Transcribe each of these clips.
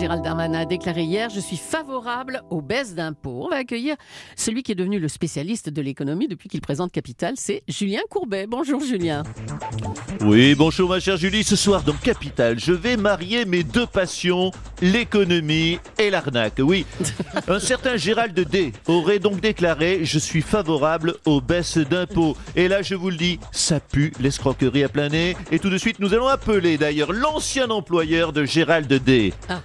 Gérald Darmanin a déclaré hier « Je suis favorable aux baisses d'impôts ». On va accueillir celui qui est devenu le spécialiste de l'économie depuis qu'il présente Capital, c'est Julien Courbet. Bonjour Julien. Oui, bonjour ma chère Julie. Ce soir dans Capital, je vais marier mes deux passions, l'économie et l'arnaque. Oui, un certain Gérald D aurait donc déclaré « Je suis favorable aux baisses d'impôts ». Et là, je vous le dis, ça pue l'escroquerie à plein nez. Et tout de suite, nous allons appeler d'ailleurs l'ancien employeur de Gérald D. Ah.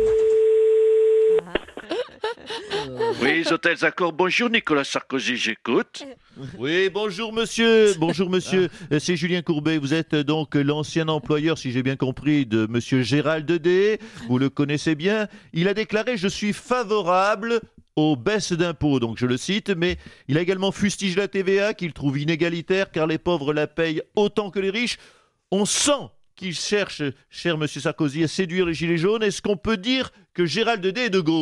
Oui, hôtels Accor, bonjour Nicolas Sarkozy, j'écoute. Oui, bonjour monsieur. Bonjour monsieur. C'est Julien Courbet. Vous êtes donc l'ancien employeur, si j'ai bien compris, de monsieur Gérald D. Vous le connaissez bien. Il a déclaré « Je suis favorable aux baisses d'impôts ». Donc je le cite, mais il a également fustigé la TVA qu'il trouve inégalitaire car les pauvres la payent autant que les riches. On sent qu'il cherche, cher monsieur Sarkozy, à séduire les gilets jaunes. Est-ce qu'on peut dire que Gérald D est de gauche ?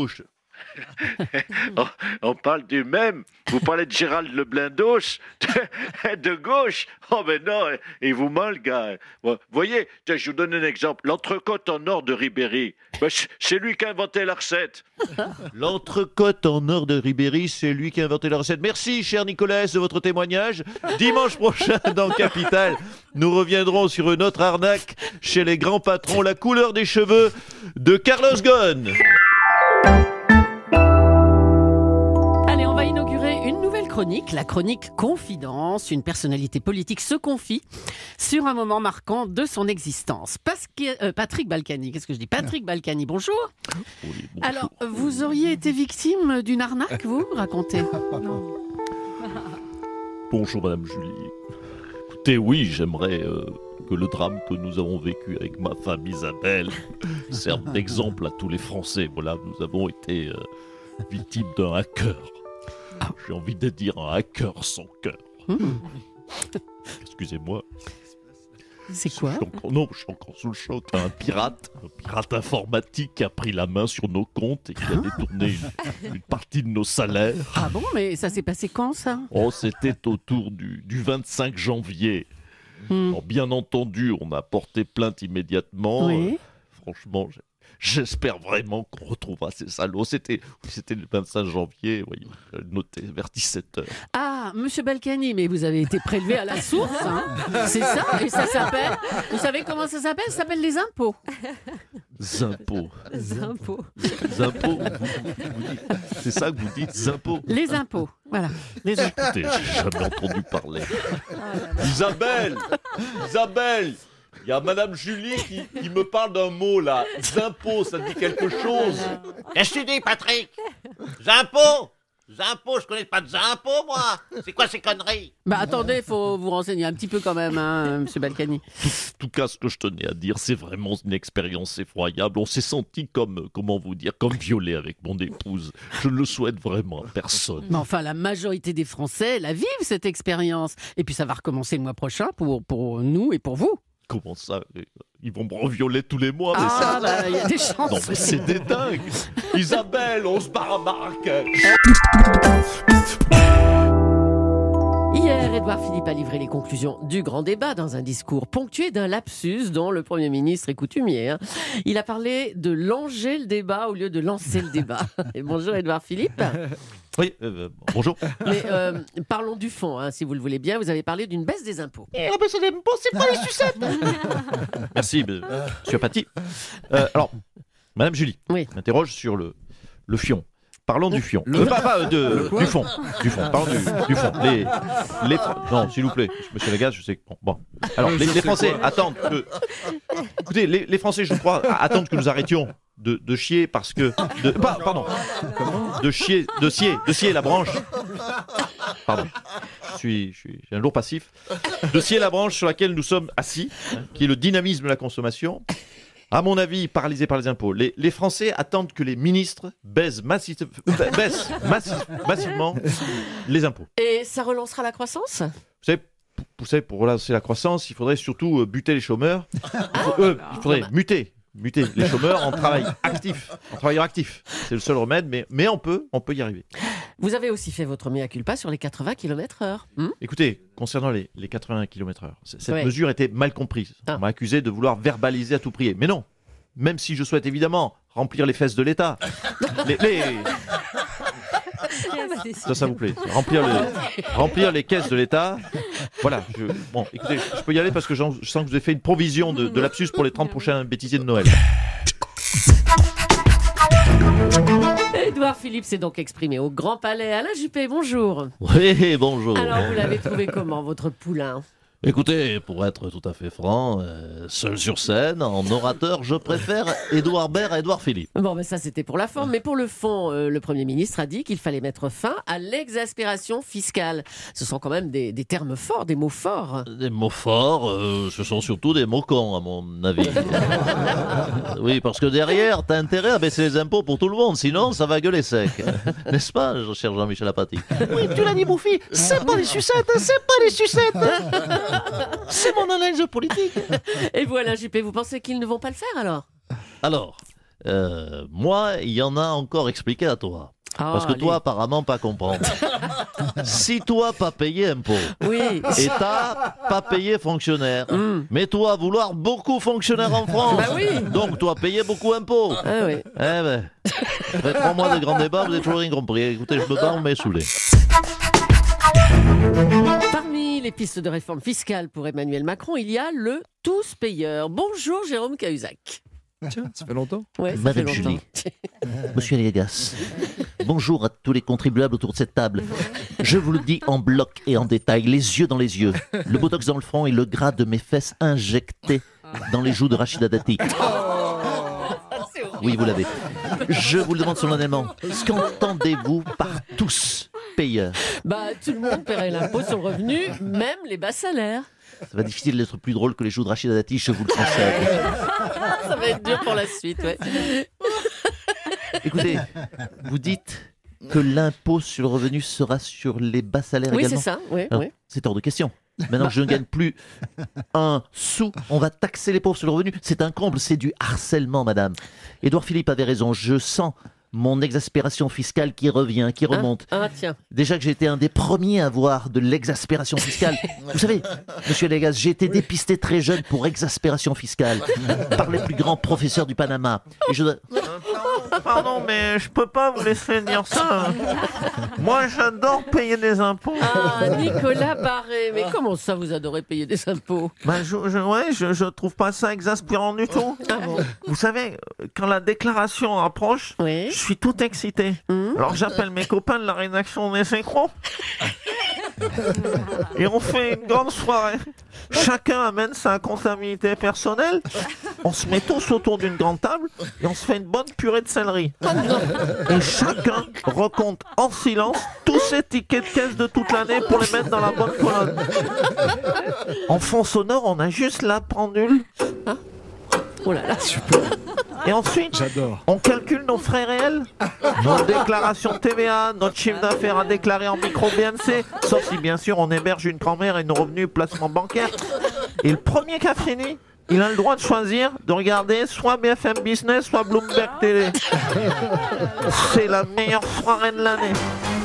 On parle du même. Vous parlez de Gérald le blindos de gauche. Oh mais non, il vous ment le gars. Vous voyez, tiens, je vous donne un exemple. L'entrecôte en or de Ribéry, c'est lui qui a inventé la recette. L'entrecôte en or de Ribéry, c'est lui qui a inventé la recette. Merci, cher Nicolas, de votre témoignage. Dimanche prochain, dans Capital, nous reviendrons sur une autre arnaque chez les grands patrons, la couleur des cheveux de Carlos Ghosn. Allez, on va inaugurer une nouvelle chronique, la chronique Confidence. Une personnalité politique se confie sur un moment marquant de son existence. Patrick Balkany, qu'est-ce que je dis ? Patrick Balkany, bonjour. Oui, bonjour. Alors, vous auriez été victime d'une arnaque, vous ? Racontez. Non. Bonjour Madame Julie. Écoutez, oui, j'aimerais que le drame que nous avons vécu avec ma femme Isabelle serve d'exemple à tous les Français. Voilà, nous avons été victimes d'un hacker. J'ai envie de dire un hacker sans cœur. Excusez-moi. C'est quoi ? Je suis encore sous le choc. Un pirate informatique qui a pris la main sur nos comptes et qui a détourné une partie de nos salaires. Ah bon, mais ça s'est passé quand, ça ? Oh, c'était autour du 25 janvier. Alors, bien entendu, on a porté plainte immédiatement. Oui. Franchement, j'espère vraiment qu'on retrouvera ces salauds. C'était le 25 janvier, oui, noté vers 17h. Ah, monsieur Balkany, mais vous avez été prélevé à la source, hein ? C'est ça ? Et ça s'appelle... Vous savez comment ça s'appelle ? Ça s'appelle les impôts. Zimpôts. Impôts. Zimpôts, c'est ça que vous dites, zimpôts. Les impôts, voilà. Les impôts. Écoutez, j'ai jamais entendu parler. Isabelle, il y a Madame Julie qui me parle d'un mot là. Zimpôts, ça dit quelque chose. Qu'est-ce que tu dis, Patrick ? Zimpôts ? Zimpôts, je connais pas de zimpôts, moi. C'est quoi ces conneries ? Bah attendez, faut vous renseigner un petit peu quand même, hein, monsieur Balkany. En tout cas, ce que je tenais à dire, c'est vraiment une expérience effroyable. On s'est senti comme violé avec mon épouse. Je ne le souhaite vraiment à personne. Mais enfin, la majorité des Français la vivent, cette expérience. Et puis ça va recommencer le mois prochain pour nous et pour vous. Comment ça ? Ils vont me revioler tous les mois, mais Ah, bah, il y a des chances. non, mais c'est des dingues. Isabelle, on se barre à Marrakech. Hier, Édouard Philippe a livré les conclusions du grand débat dans un discours ponctué d'un lapsus dont le Premier ministre est coutumier. Il a parlé de langer le débat au lieu de lancer le débat. Et bonjour Édouard Philippe. Oui, bonjour. Mais parlons du fond, hein, si vous le voulez bien. Vous avez parlé d'une baisse des impôts. La baisse des impôts, c'est pas les sucettes. Merci, monsieur Paty. Alors, Madame Julie, Oui. m'interroge sur le fion. Parlons du fion. Du fond. Parlons du fond. Non, s'il vous plaît, monsieur Lagarde, je sais que... Bon. Alors, les Français attendent que... Écoutez, les Français, je crois, attendent que nous arrêtions de chier parce que... De scier la branche. Pardon. J'ai un lourd passif. De scier la branche sur laquelle nous sommes assis, qui est le dynamisme de la consommation. À mon avis, paralysés par les impôts, les Français attendent que les ministres baissent massivement les impôts. Et ça relancera la croissance ? Vous savez, pour relancer la croissance, il faudrait surtout buter les chômeurs. Il faudrait muter les chômeurs en travailleurs actifs. C'est le seul remède, mais on peut y arriver. Vous avez aussi fait votre mea culpa sur les 80 km/h. Écoutez, concernant les 80 km/h, cette Ouais. mesure était mal comprise. On m'a accusé de vouloir verbaliser à tout prix. Mais non, même si je souhaite évidemment remplir les fesses de l'État. Ça vous plaît. Remplir les caisses de l'État. Voilà. Bon, écoutez, je peux y aller parce que je sens que vous avez fait une provision de lapsus pour les 30 prochains bêtisiers de Noël. Édouard Philippe s'est donc exprimé au Grand Palais. Alain Juppé, bonjour. Oui, bonjour. Alors, vous l'avez trouvé comment, votre poulain ? Écoutez, pour être tout à fait franc, seul sur scène, en orateur, je préfère Édouard Baird à Édouard Philippe. Bon, ben ça c'était pour la forme, mais pour le fond, le Premier ministre a dit qu'il fallait mettre fin à l'exaspération fiscale. Ce sont quand même des termes forts, des mots forts. Des mots forts, ce sont surtout des mots cons, à mon avis. Oui, parce que derrière, t'as intérêt à baisser les impôts pour tout le monde, sinon ça va gueuler sec. N'est-ce pas, cher Jean-Michel Apathy? Oui, tu l'as dit, Bouffi, c'est pas des sucettes, c'est pas des sucettes. C'est mon analyse politique. Et vous, Alain Juppé, vous pensez qu'ils ne vont pas le faire alors ? Alors, moi, il y en a encore expliqué à toi. Parce que toi, apparemment, pas comprendre. Si toi, pas payé impôt, oui. Et t'as pas payé fonctionnaire, mais toi, vouloir beaucoup fonctionnaire en France, bah oui. Donc toi, payer beaucoup impôt. Ah oui. Eh ben, après 3 mois de grand débat, vous avez toujours rien compris. Écoutez, je me bats, on m'est saoulé. Parmi les pistes de réforme fiscale pour Emmanuel Macron, il y a le tous payeur. Bonjour Jérôme Cahuzac. Tiens, ça fait longtemps. Ouais, ça Madame fait longtemps. Julie, Monsieur Légas, bonjour à tous les contribuables autour de cette table. Je vous le dis en bloc et en détail, les yeux dans les yeux, le botox dans le front et le gras de mes fesses injectés dans les joues de Rachida Dati. Oui, vous l'avez. Je vous le demande solennellement, qu'entendez-vous par tous payeurs? Bah, tout le monde paierait l'impôt sur le revenu, même les bas salaires. Ça va difficile d'être plus drôle que les joues de Rachida Dati, je vous le concède. Ça va être dur pour la suite, ouais. Écoutez, vous dites que l'impôt sur le revenu sera sur les bas salaires Oui, également? c'est ça, oui, Alors, oui. c'est hors de question. Maintenant que je ne gagne plus un sou, on va taxer les pauvres sur le revenu. C'est un comble, c'est du harcèlement, madame. Édouard Philippe avait raison, je sens mon exaspération fiscale qui revient, qui remonte. Ah, tiens. Déjà que j'ai été un des premiers à avoir de l'exaspération fiscale. Vous savez, monsieur Légas, j'ai été dépisté très jeune pour exaspération fiscale par les plus grands professeurs du Panama. Et je dois... Pardon, mais je peux pas vous laisser dire ça. Moi, j'adore payer des impôts. Ah, Nicolas Barré, mais comment ça vous adorez payer des impôts? Bah, je trouve pas ça exaspérant du tout. Ah bon? Vous savez, quand la déclaration approche, Oui. je suis tout excité. Alors j'appelle mes copains de la rédaction des Synchros. Et on fait une grande soirée. Chacun amène sa comptabilité personnelle. On se met tous autour d'une grande table et on se fait une bonne purée de céleri. Et chacun recompte en silence tous ses tickets de caisse de toute l'année pour les mettre dans la bonne colonne. En fond sonore, on a juste la pendule. Oh là là. Et ensuite, J'adore. on calcule nos frais réels, nos déclarations de TVA, notre chiffre d'affaires à déclarer en micro-BNC, sauf si bien sûr on héberge une grand-mère et nos revenus placement bancaire. Et le premier qui a fini, il a le droit de choisir de regarder soit BFM Business, soit Bloomberg Télé. C'est la meilleure soirée de l'année.